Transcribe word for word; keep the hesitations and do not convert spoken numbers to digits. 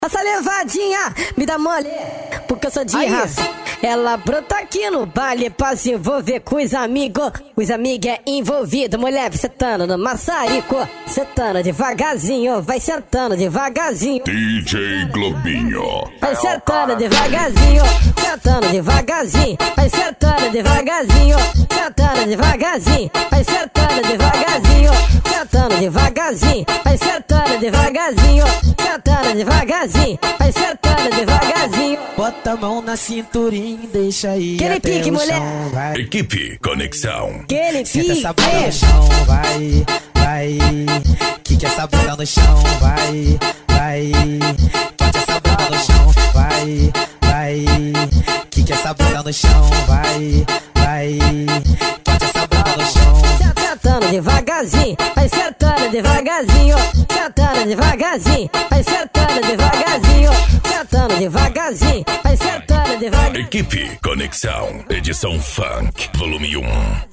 Essa levadinha me dá mole, porque eu sou de raça. Ela brota aqui no baile pra se envolver com os amigos. Os amigos é envolvido, mulher sentando no maçarico. Sentando devagarzinho, vai sentando devagarzinho. D J Globinho. Vai sentando devagarzinho, sentando devagarzinho. Vai sentando devagarzinho, sentando devagarzinho. Vai sentando devagarzinho, sentando devagarzinho. Vai sentando devagarzinho, sentando devagarzinho. Vai sentando devagarzinho. Bota a mão na cinturinha e deixa aí Aquele até pique, o mulher. chão, vai. Equipe Conexão. Aquele Senta pique. essa bunda no chão, vai, vai. Quica essa bunda no chão, vai, vai. Quica essa bunda no chão, vai, vai. Quica essa bunda no chão, vai, vai. Quica essa bunda no chão. Sentando devagarzinho, vai sentando devagarzinho. Sentando devagarzinho, vai sentando devagarzinho. Sentando devagarzinho, vai sentando devagarzinho. Equipe Conexão. Edição Funk. Volume um.